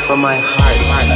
from my heart.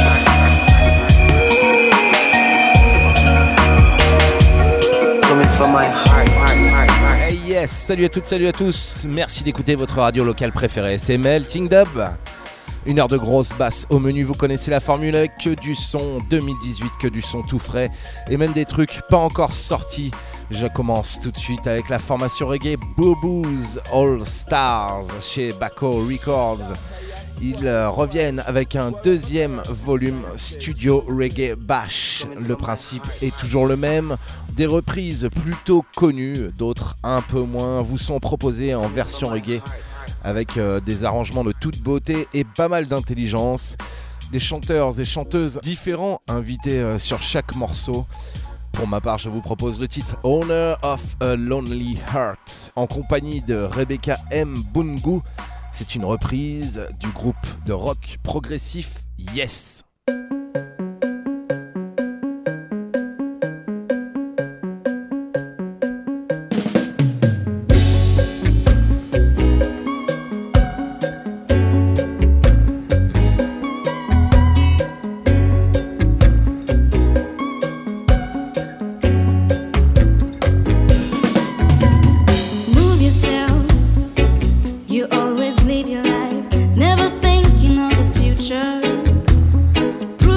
Coming from my heart. Hey yes, salut à toutes, salut à tous. Merci d'écouter votre radio locale préférée. C'est Melting Dub. Une heure de grosse basse au menu, vous connaissez la formule avec que du son 2018, que du son tout frais et même des trucs pas encore sortis. Je commence tout de suite avec la formation reggae Boo-Boos All Stars chez Baco Records. Ils reviennent avec un deuxième volume Studio Reggae Bash. Le principe est toujours le même. Des reprises plutôt connues, d'autres un peu moins, vous sont proposées en version reggae avec des arrangements de toute beauté et pas mal d'intelligence. Des chanteurs et chanteuses différents invités sur chaque morceau. Pour ma part, je vous propose le titre Owner of a Lonely Heart en compagnie de Rebecca M. Bungu. C'est une reprise du groupe de rock progressif Yes. Never thinking of the future.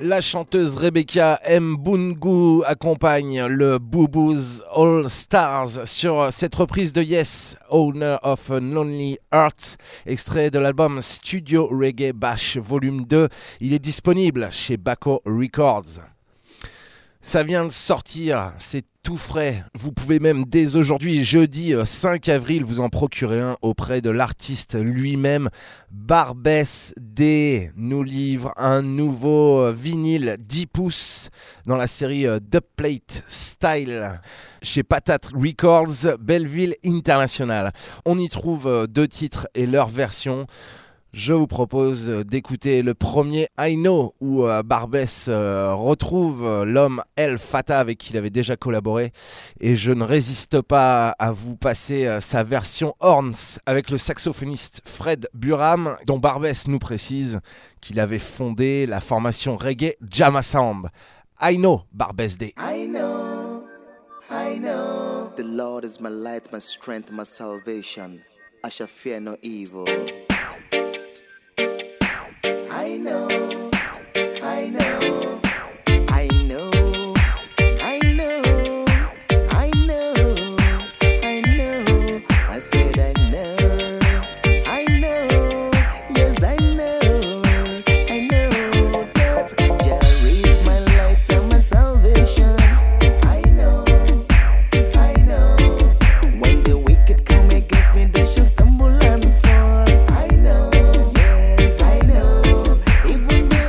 La chanteuse Rebecca Mbungu accompagne le Boo Boos All Stars sur cette reprise de Yes, Owner of a Lonely Heart, extrait de l'album Studio Reggae Bash Volume 2. Il est disponible chez Baco Records. Ça vient de sortir, c'est tout frais. Vous pouvez même dès aujourd'hui, jeudi 5 avril, vous en procurer un auprès de l'artiste lui-même. Barbès D nous livre un nouveau vinyle 10 pouces dans la série Dubplate Style chez Patate Records, Belleville International. On y trouve 2 titres et leur version. Je vous propose d'écouter le premier I Know où Barbès retrouve l'homme El Fata avec qui il avait déjà collaboré, et je ne résiste pas à vous passer sa version Horns avec le saxophoniste Fred Buram, dont Barbès nous précise qu'il avait fondé la formation reggae Jama Sound. I Know, Barbès D. I know, the Lord is my light, my strength, my salvation. I shall fear no evil. I know, I know, I know, I know, I know, I know. I said I know, yes I know that Jah is my light and my salvation. I know, when the wicked come against me, they shall stumble and fall. I know, yes I know. Even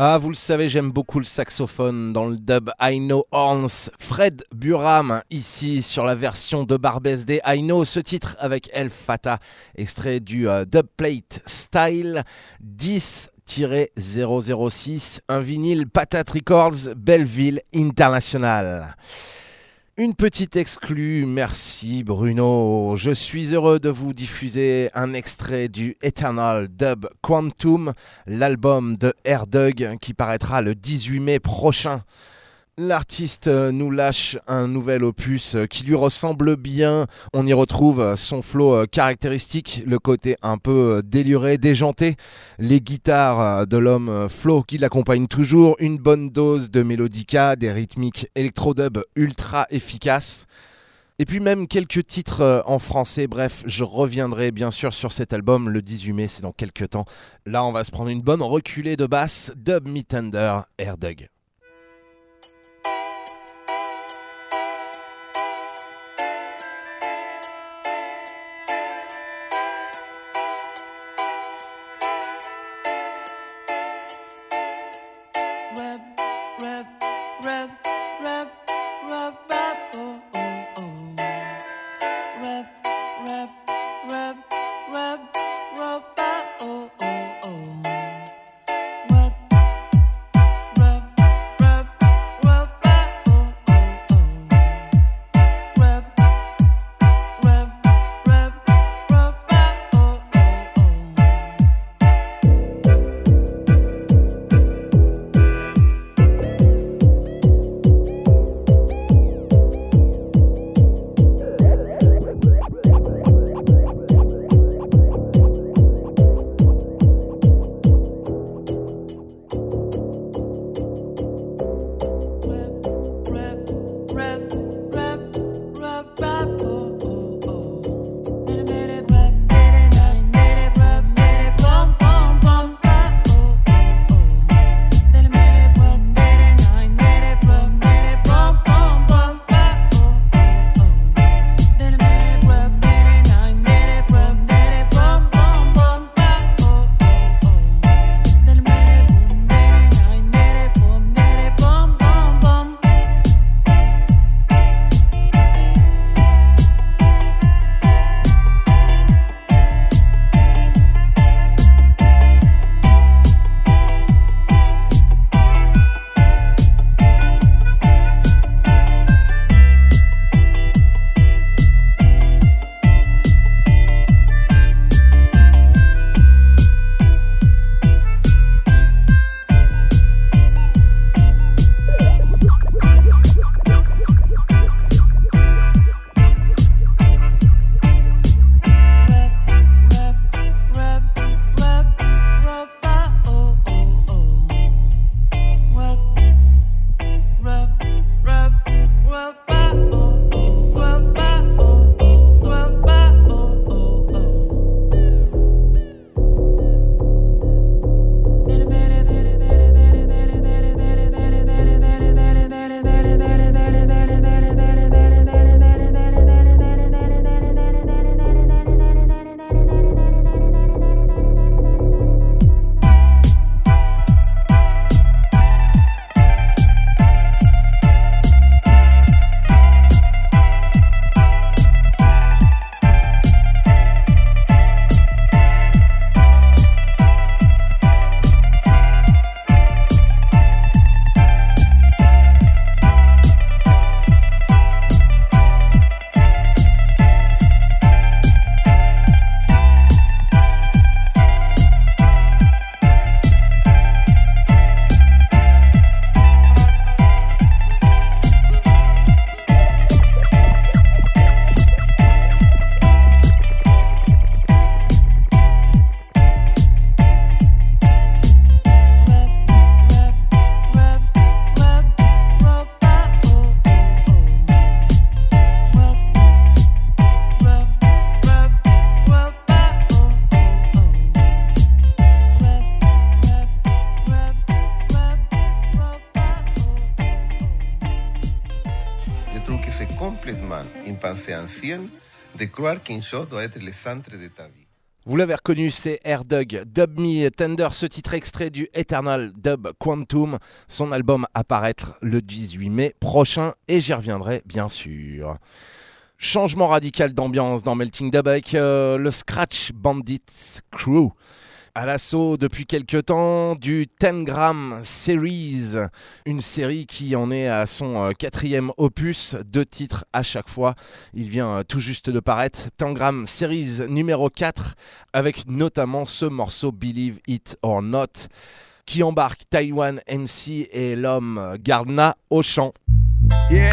Ah, vous le savez, j'aime beaucoup le saxophone dans le dub I Know Horns. Fred Burham, ici sur la version de Barbès des I Know, ce titre avec El Fata, extrait du Dubplate Style 10-006, un vinyle Patate Records, Belleville International. Une petite exclue, merci Bruno. Je suis heureux de vous diffuser un extrait du Eternal Dub Quantum, l'album de Erdug qui paraîtra le 18 mai prochain. L'artiste nous lâche un nouvel opus qui lui ressemble bien. On y retrouve son flow caractéristique, le côté un peu déluré, déjanté, les guitares de l'homme Flo qui l'accompagnent toujours, une bonne dose de mélodica, des rythmiques électro-dub ultra efficaces. Et puis même quelques titres en français. Bref, je reviendrai bien sûr sur cet album le 18 mai, c'est dans quelques temps. Là, on va se prendre une bonne reculée de basse. Dub Me Tender, Erdug. complètement une pensée ancienne de croire qu'une chose doit être le centre de ta vie. Vous l'avez reconnu, c'est Air-Dug, Dub Me Tender, ce titre extrait du Eternal Dub Quantum. Son album à paraître le 18 mai prochain et j'y reviendrai bien sûr. Changement radical d'ambiance dans Melting Dub avec le Scratch Bandits Crew. À l'assaut depuis quelques temps du 10 Gram Series, une série qui en est à son 4e opus, 2 titres à chaque fois. Il vient tout juste de paraître, 10 Gram Series numéro 4, avec notamment ce morceau Believe It or Not, qui embarque Taiwan MC et l'homme Gardna au chant. Yeah,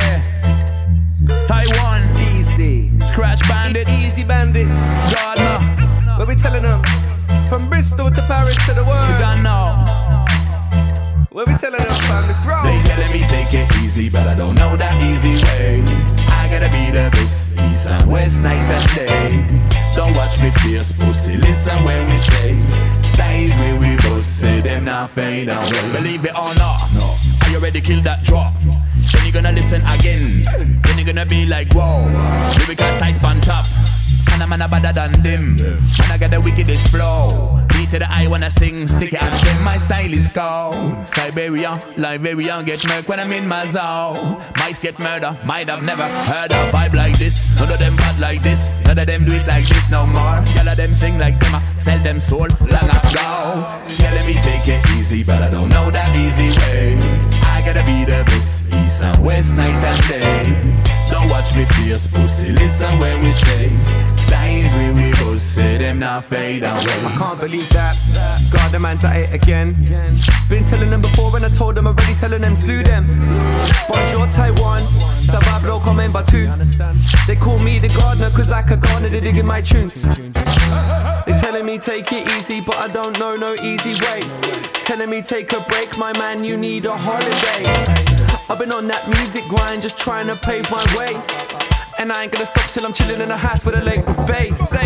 Taiwan, easy, Scratch Bandits, easy bandits, Gardna, what we telling them? From Bristol to Paris to the world. You don't know. What we telling them from this road? They telling me take it easy, but I don't know that easy way. I gotta be the best, east and west, night and day. Don't watch me fierce, pussy, listen when we say. Styles where we both say them not fade away. Believe it or not, no. Are you ready to kill that drop? Then you gonna listen again. Then you gonna be like, whoa. Lyrical nice on top. And I'm better than them. And I got the wickedest flow. Beat to the eye when I sing, stick it and then my style is cold. Siberia, Liberia, get murk when I'm in my zone. Mice get murder, might have never heard a vibe like this. None of them bad like this, none of them do it like this no more. All of them sing like them, sell them soul long ago. Telling me take it easy, but I don't know that easy way. I gotta be the best, east and west, night and day. Don't watch me fierce, pussy, listen when we say. Styles we both say them not fade away. I can't believe that, God the man's at it again. Been telling them before and I told them already, telling them slew them. Bonjour Taiwan, ça va bro, comment vas-tu? They call me the gardener cause I can garner the dig in my tunes. They telling me take it easy but I don't know no easy way. Telling me take a break, my man, you need a holiday. I've been on that music grind, just trying to pave my way. And I ain't gonna stop till I'm chilling in a house with a lake with bay, safe.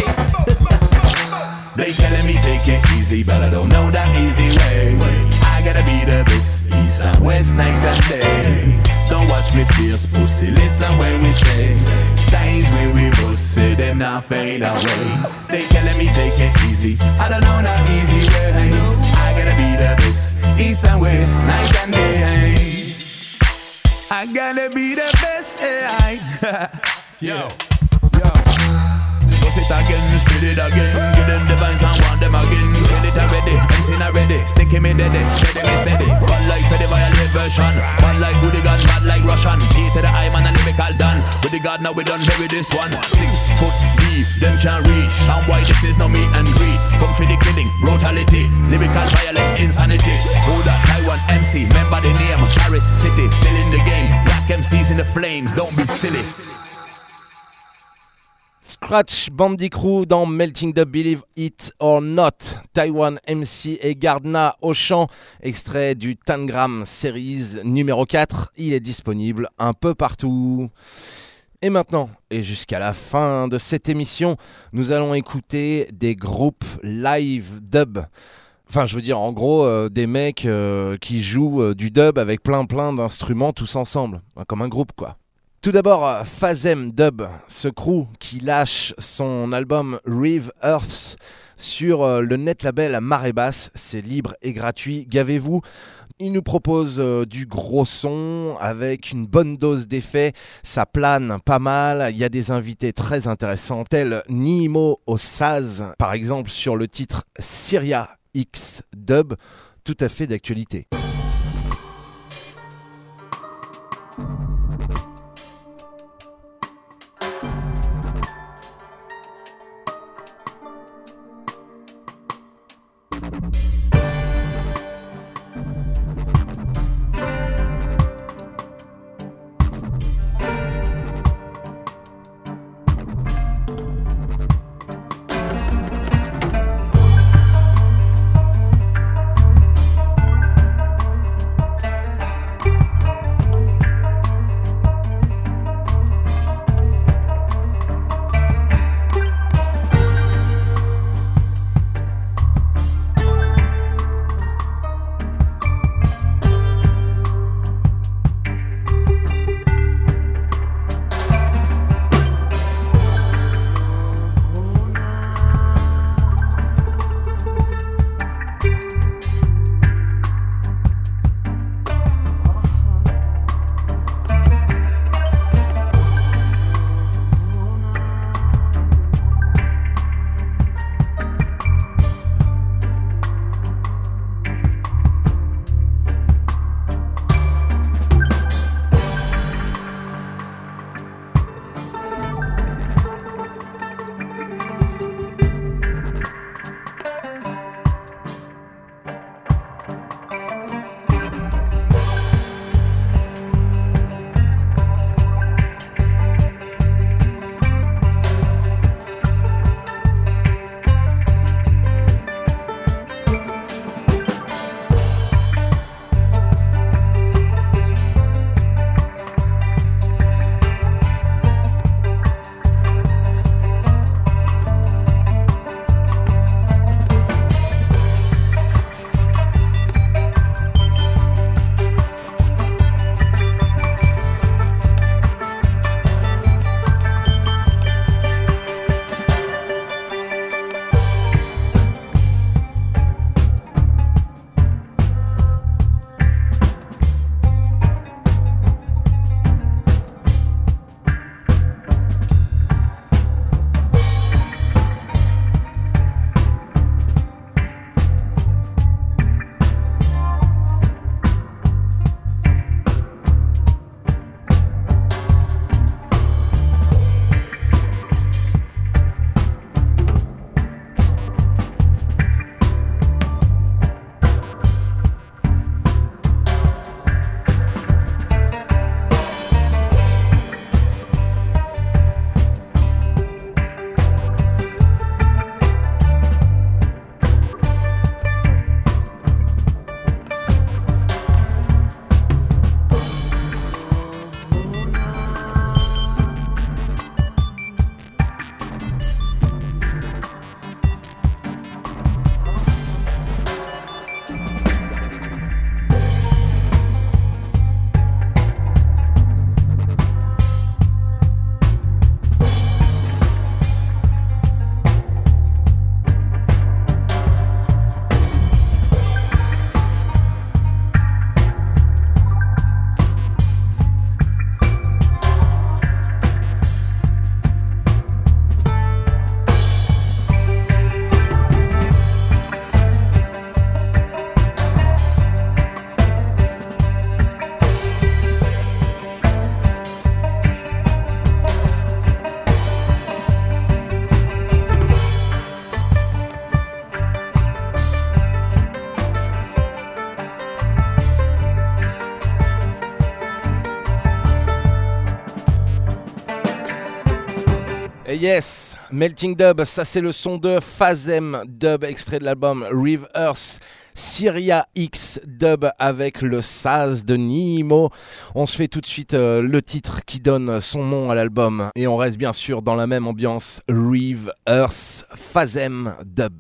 They telling me take it easy, but I don't know that easy way. I gotta be the best, east and west, night and day. Don't watch me fierce, pussy, listen when we say. Styles where we both say them not fade away. They telling me take it easy, I don't know that easy way. I gotta be the best, east and west, night and day. I gotta be the best, Yo. Bust it again, spit it again. Give them the vines and want them again. Get it already, MC not ready. Sticking me dead, steady me steady. One like Freddy Violate version. One like Woody Gun, bad like Russian. E to the eye, man, a lyrical done. Woody God, now we done bury this one. 6 foot deep, them can't reach. And why this is no meet and greet. Come for the killing, brutality. Lyrical violence, insanity. Who that Taiwan MC, remember the name. Paris City, still in the game. Black MCs in the flames, don't be silly. Scratch Bandit Crew dans Melting Dub, Believe It or Not. Taiwan MC et Gardna au chant, extrait du 10 Gram Series numéro 4. Il est disponible un peu partout. Et maintenant, et jusqu'à la fin de cette émission, nous allons écouter des groupes live dub. Enfin, je veux dire, en gros, des mecs qui jouent du dub avec plein d'instruments tous ensemble. Comme un groupe, quoi. Tout d'abord, Phasem Dub, ce crew qui lâche son album Reeve Earths sur le net label Marée Basse. C'est libre et gratuit, gavez-vous. Il nous propose du gros son avec une bonne dose d'effets. Ça plane pas mal. Il y a des invités très intéressants tels Nimo Osaz, par exemple sur le titre Syria X Dub, tout à fait d'actualité. Yes, Melting Dub, ça c'est le son de Phasem Dub, extrait de l'album Reverse. Syria X Dub avec le Saz de Nimo. On se fait tout de suite le titre qui donne son nom à l'album. Et on reste bien sûr dans la même ambiance. Reverse, Phasem Dub.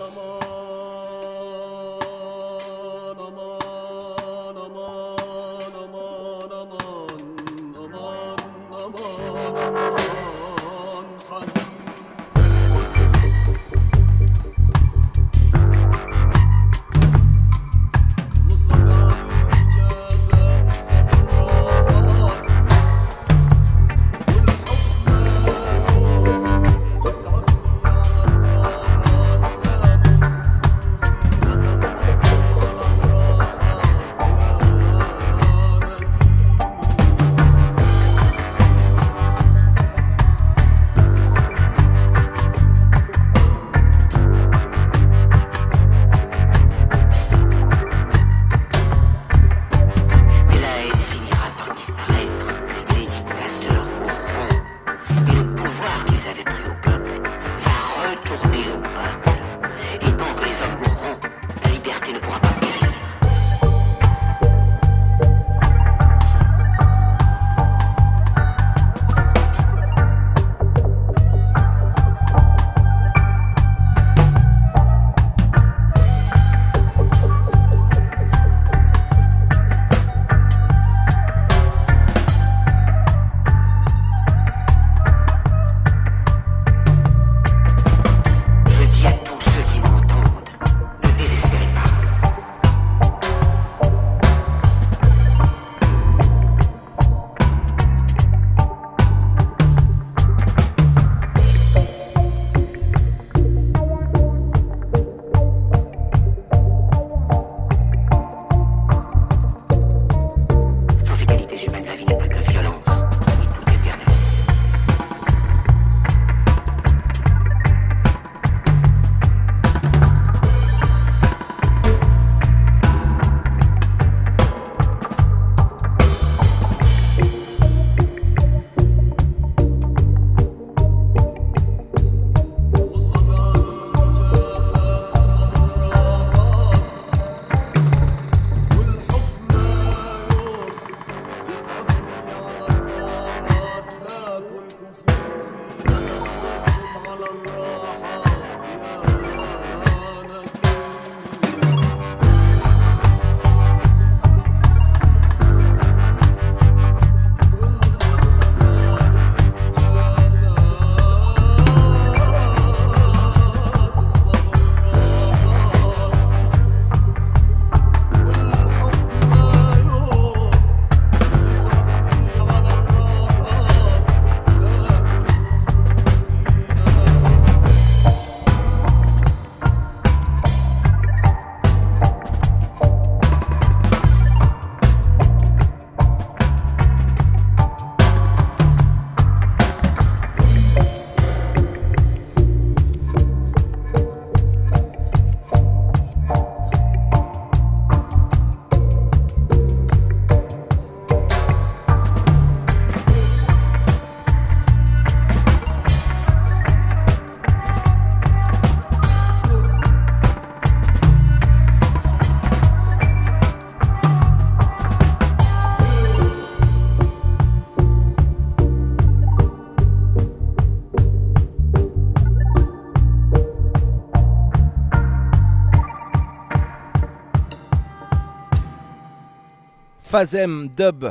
Phasem Dub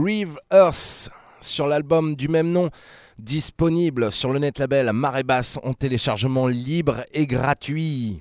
Reverse sur l'album du même nom, disponible sur le net label Marée Basse en téléchargement libre et gratuit.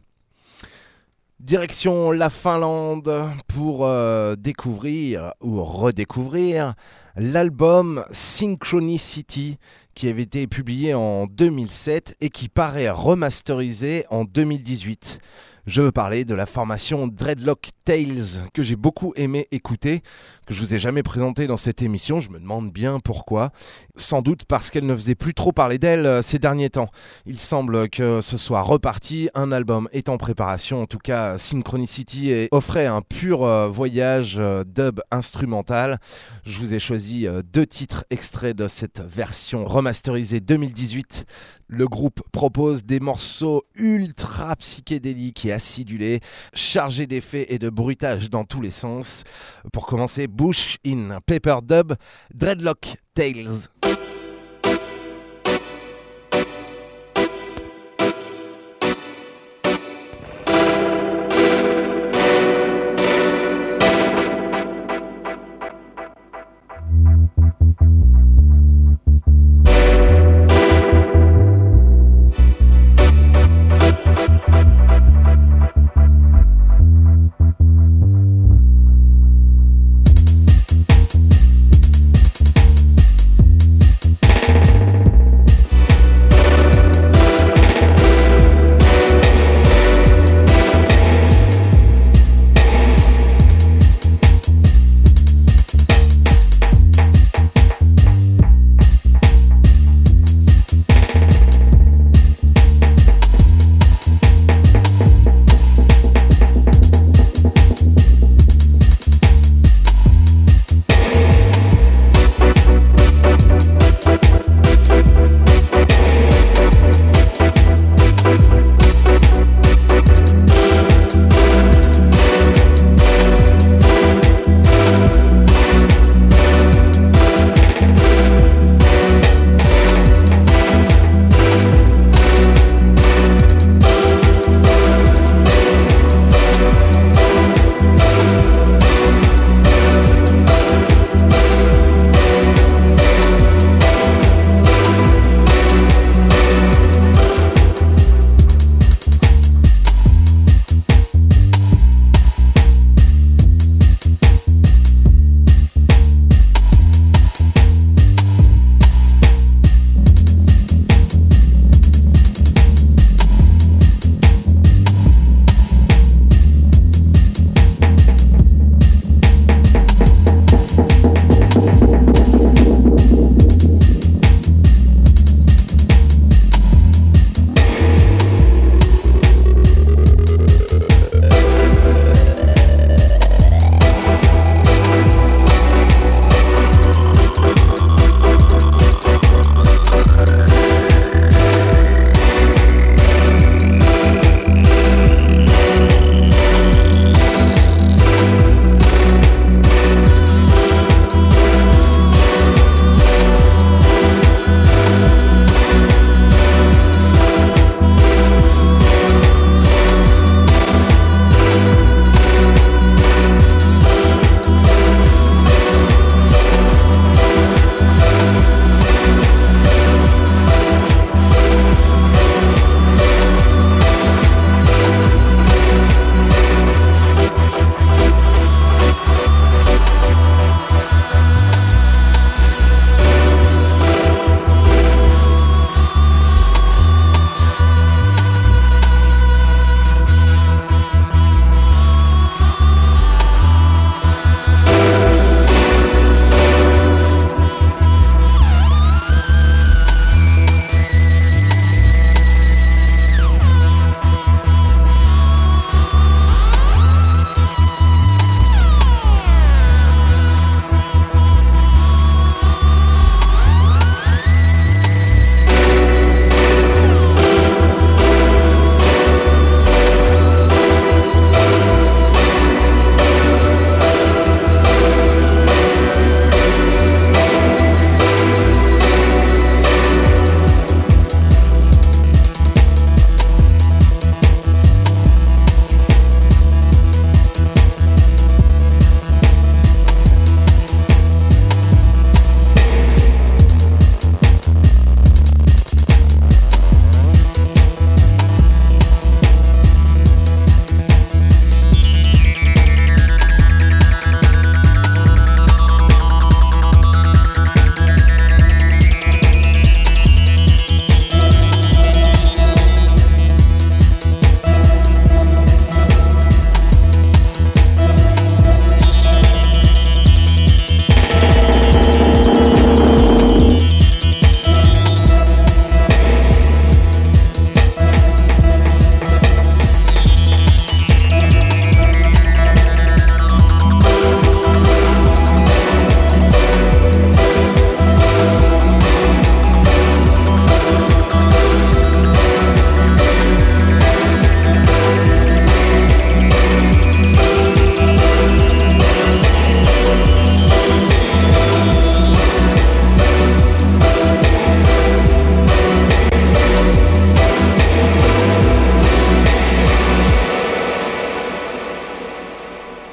Direction la Finlande pour découvrir ou redécouvrir l'album Synchronicity qui avait été publié en 2007 et qui paraît remasterisé en 2018. Je veux parler de la formation Dreadlock Tales, que j'ai beaucoup aimé écouter, que je vous ai jamais présenté dans cette émission. Je me demande bien pourquoi. Sans doute parce qu'elle ne faisait plus trop parler d'elle ces derniers temps. Il semble que ce soit reparti, un album est en préparation. En tout cas, Synchronicity offrait un pur voyage dub instrumental. Je vous ai choisi 2 titres extraits de cette version remasterisée 2018. Le groupe propose des morceaux ultra psychédéliques et acidulés, chargés d'effets et de bruitage dans tous les sens. Pour commencer, Bush in Paper Dub, Dreadlock Tales.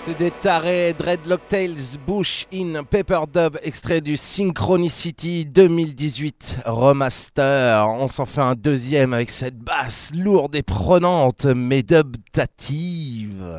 C'est des tarés, Dreadlock Tales, Bush in Paper Dub, extrait du Synchronicity 2018 Remaster. On s'en fait un deuxième avec cette basse lourde et prenante, mais dubtative.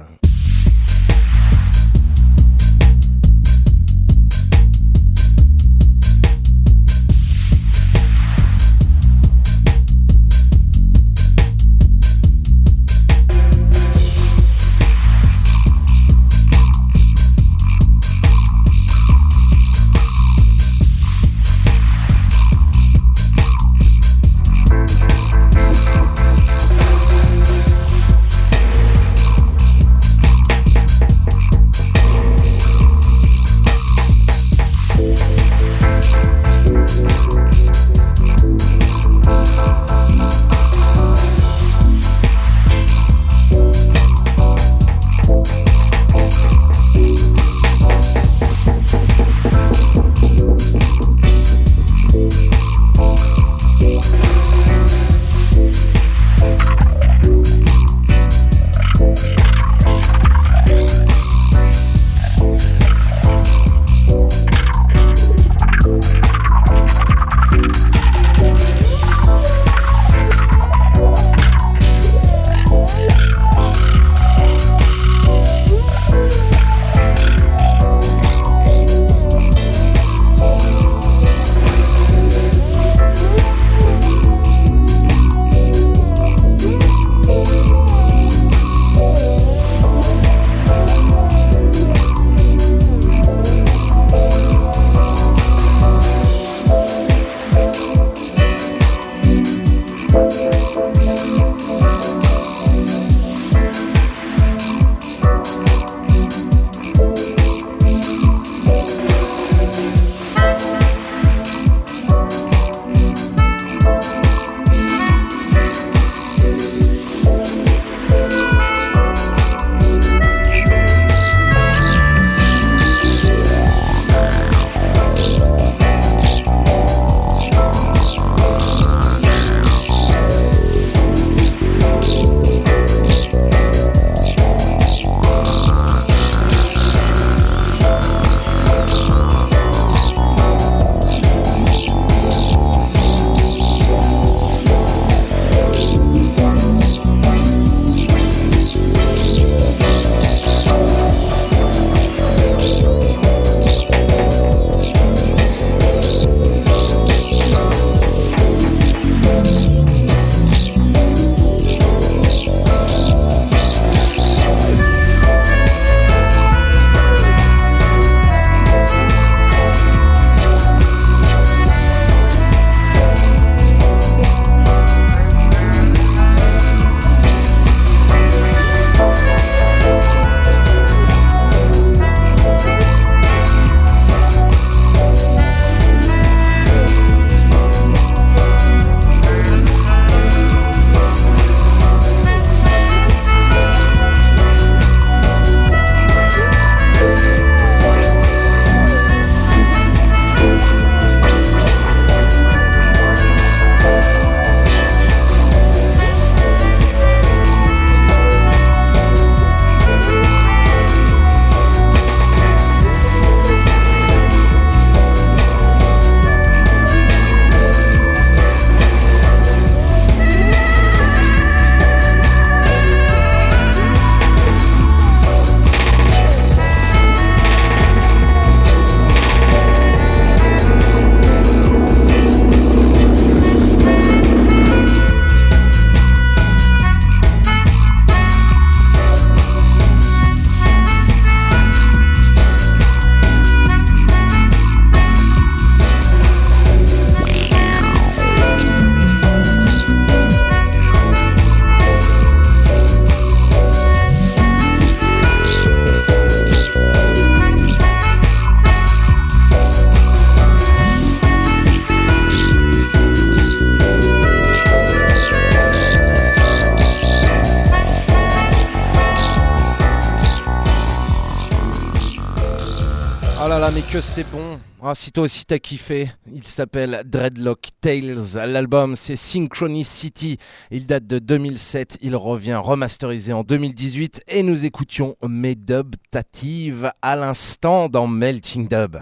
là, mais que c'est bon. Ah, si toi aussi t'as kiffé, il s'appelle Dreadlock Tales. L'album c'est Synchronicity. Il date de 2007. Il revient remasterisé en 2018. Et nous écoutions Medub Tative à l'instant dans Melting Dub.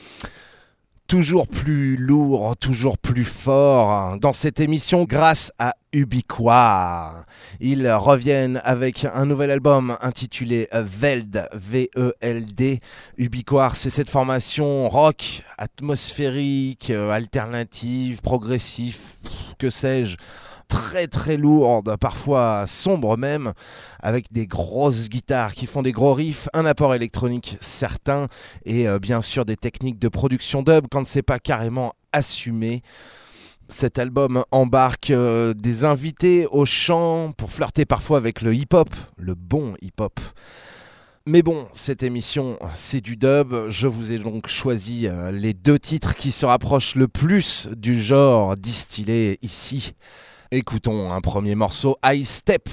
Toujours plus lourd, toujours plus fort dans cette émission grâce à Ubiquoire. Ils reviennent avec un nouvel album intitulé Veld, V-E-L-D. Ubiquoire, c'est cette formation rock, atmosphérique, alternative, progressif, que sais-je. Très très lourde, parfois sombre même, avec des grosses guitares qui font des gros riffs, un apport électronique certain et bien sûr des techniques de production dub quand c'est pas carrément assumé. Cet album embarque des invités au chant pour flirter parfois avec le hip-hop, le bon hip-hop. Mais bon, cette émission, c'est du dub. Je vous ai donc choisi les 2 titres qui se rapprochent le plus du genre distillé ici. Écoutons un premier morceau, High Step.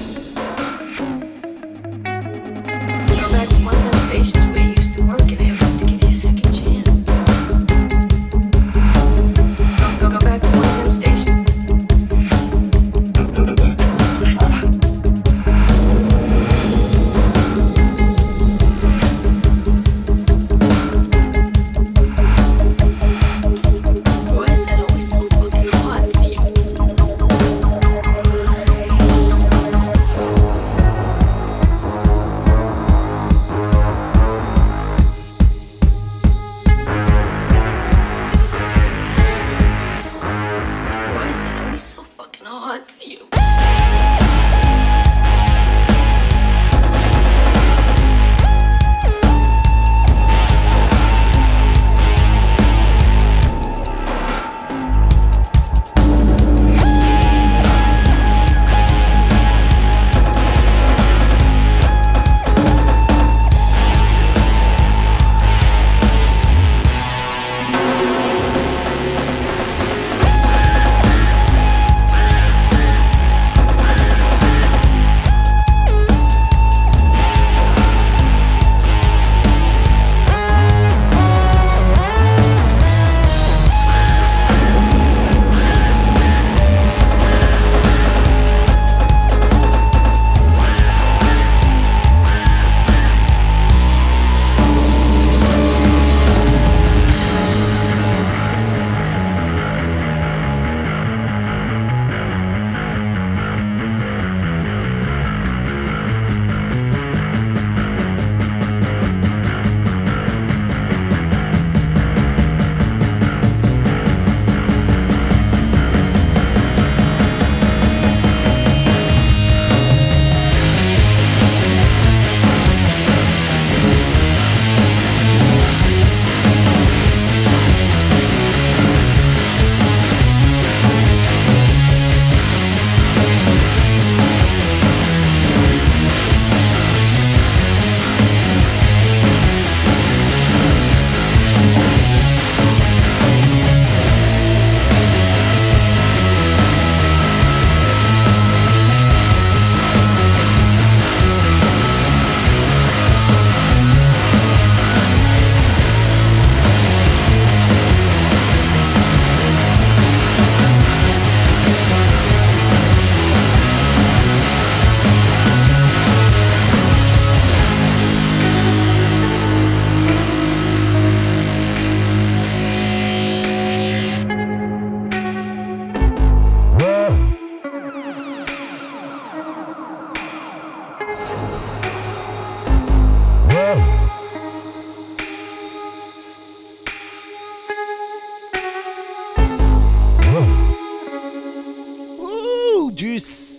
One of the stations we used to work in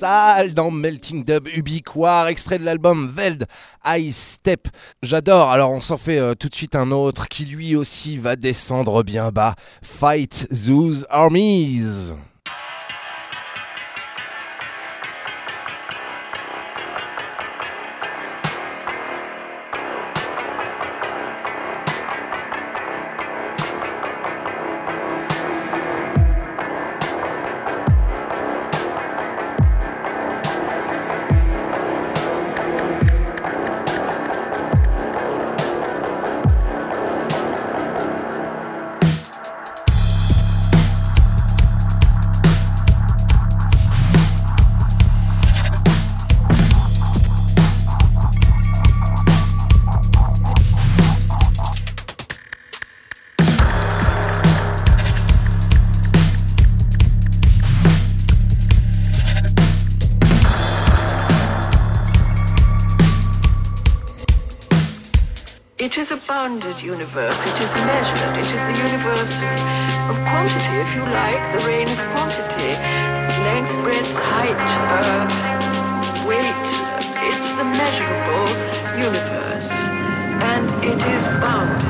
salle dans Melting Dub Ubiquoire, extrait de l'album Veld High Step. J'adore, alors on s'en fait tout de suite un autre qui lui aussi va descendre bien bas. Fight Those Armies. It is a bounded universe, it is measured, it is the universe of quantity, if you like, the range of quantity, length, breadth, height, weight, it's the measurable universe, and it is bounded.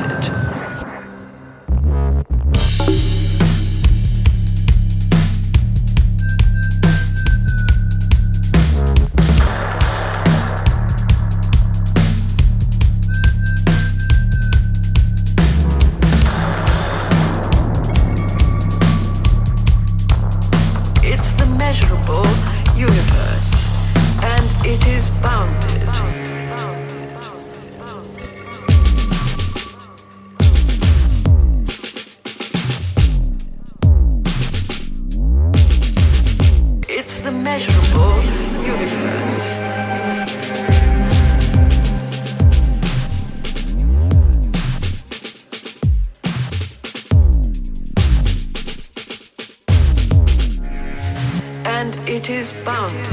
It is bounded.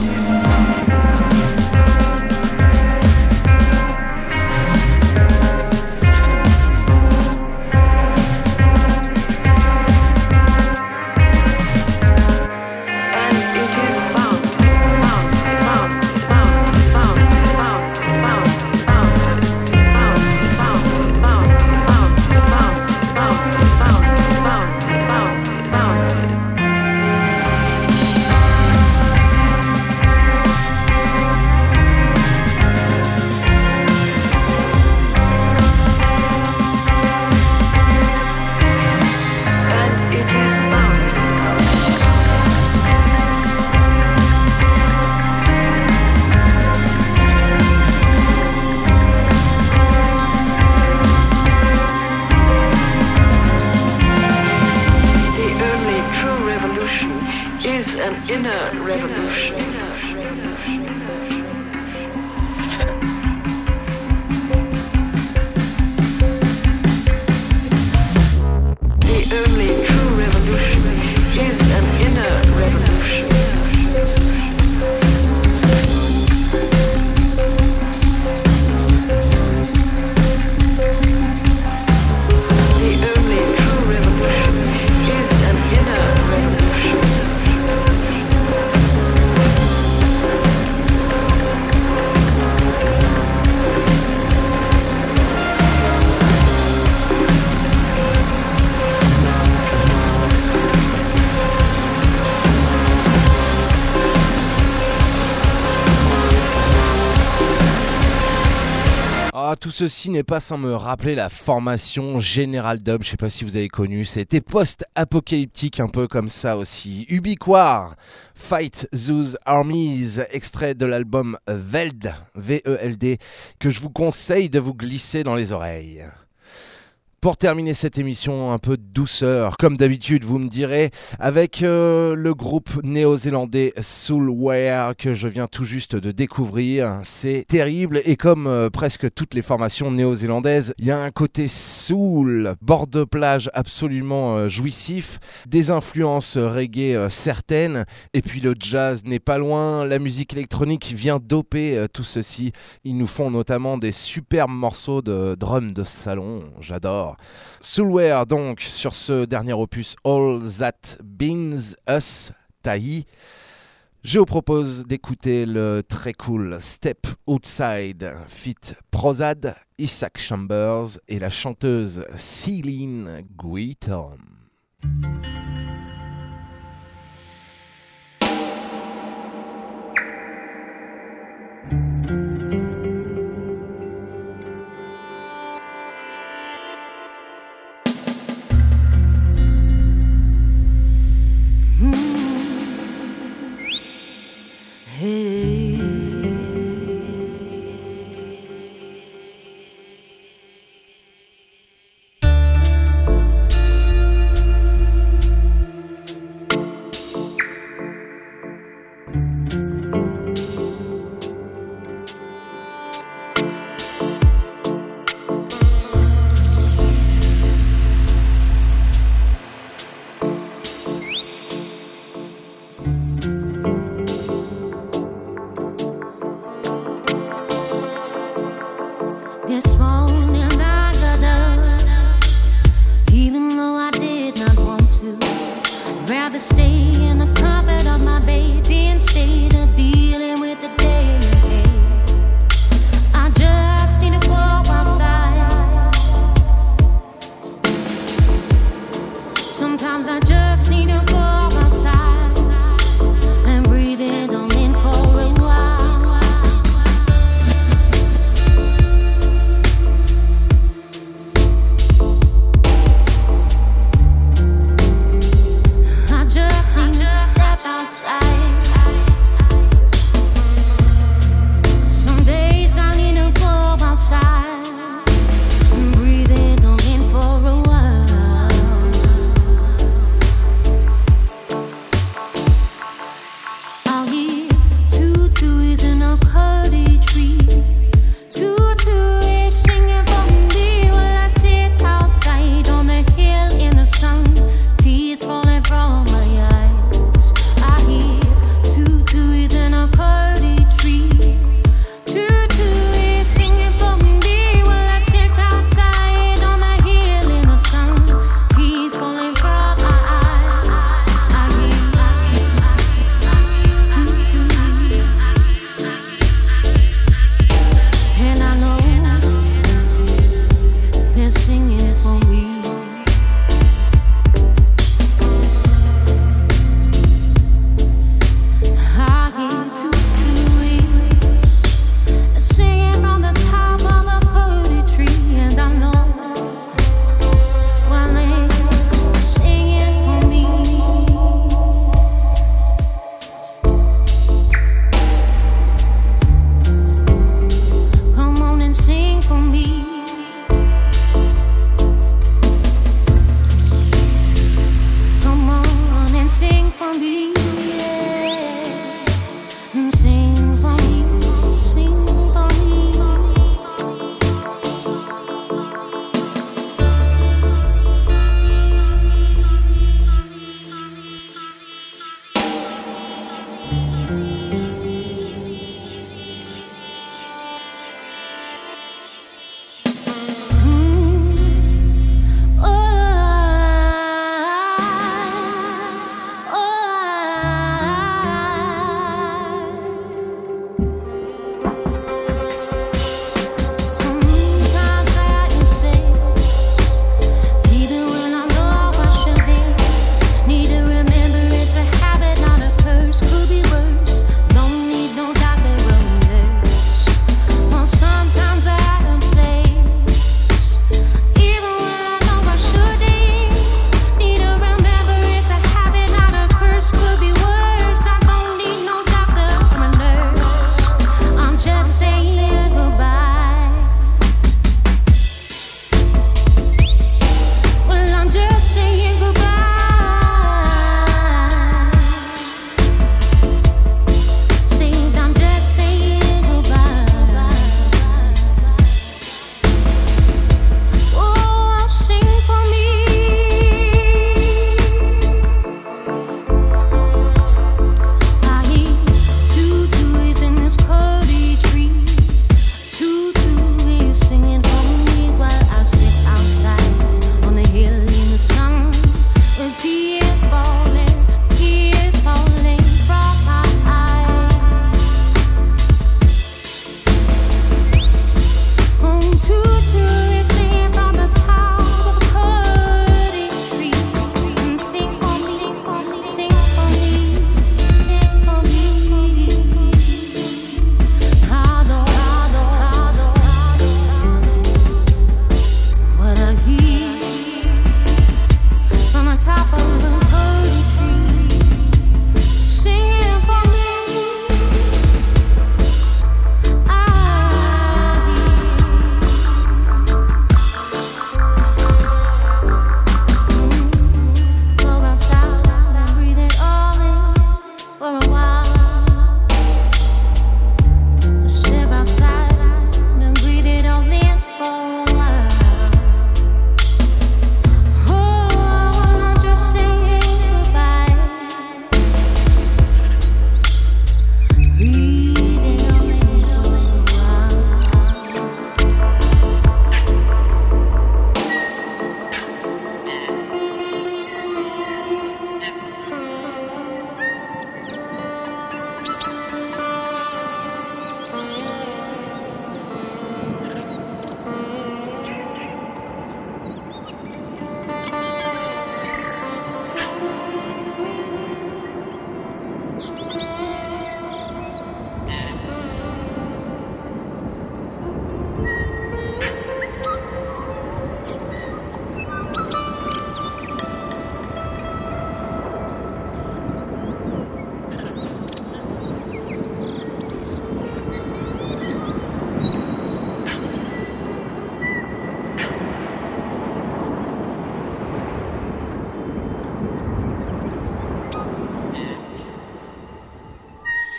Tout ceci n'est pas sans me rappeler la formation General Dub, je sais pas si vous avez connu, c'était post-apocalyptique un peu comme ça aussi. Ubiquoire, Fight Those Armies, extrait de l'album Veld, V-E-L-D, que je vous conseille de vous glisser dans les oreilles. Pour terminer cette émission, un peu de douceur, comme d'habitude vous me direz, avec le groupe néo-zélandais Soulware que je viens tout juste de découvrir. C'est terrible et comme presque toutes les formations néo-zélandaises, il y a un côté soul, bord de plage absolument jouissif, des influences reggae certaines, et puis le jazz n'est pas loin, la musique électronique vient doper tout ceci. Ils nous font notamment des superbes morceaux de drum de salon, j'adore. Soulware donc sur ce dernier opus All That Binds Us Tahi. Je vous propose d'écouter le très cool Step Outside feat. Prozad, Isaac Chambers et la chanteuse Celine Guiton.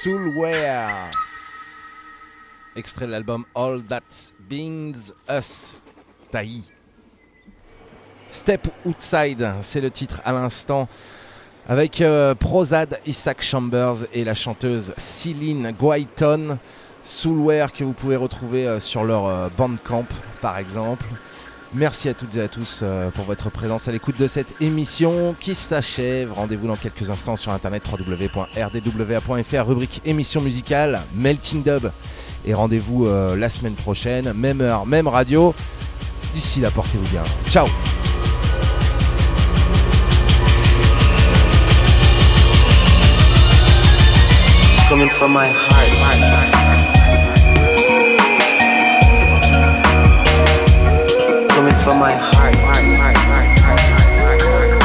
Soulware. Extrait de l'album All That Binds Us. Taï. Step Outside, c'est le titre à l'instant. Avec Prozad, Isaac Chambers et la chanteuse Céline Guayton. Soulware que vous pouvez retrouver sur leur Bandcamp par exemple. Merci à toutes et à tous pour votre présence à l'écoute de cette émission qui s'achève. Rendez-vous dans quelques instants sur internet www.rdwa.fr, rubrique émission musicale, Melting Dub. Et rendez-vous la semaine prochaine, même heure, même radio. D'ici là, portez-vous bien. Ciao. Coming from my heart. Coming from my heart.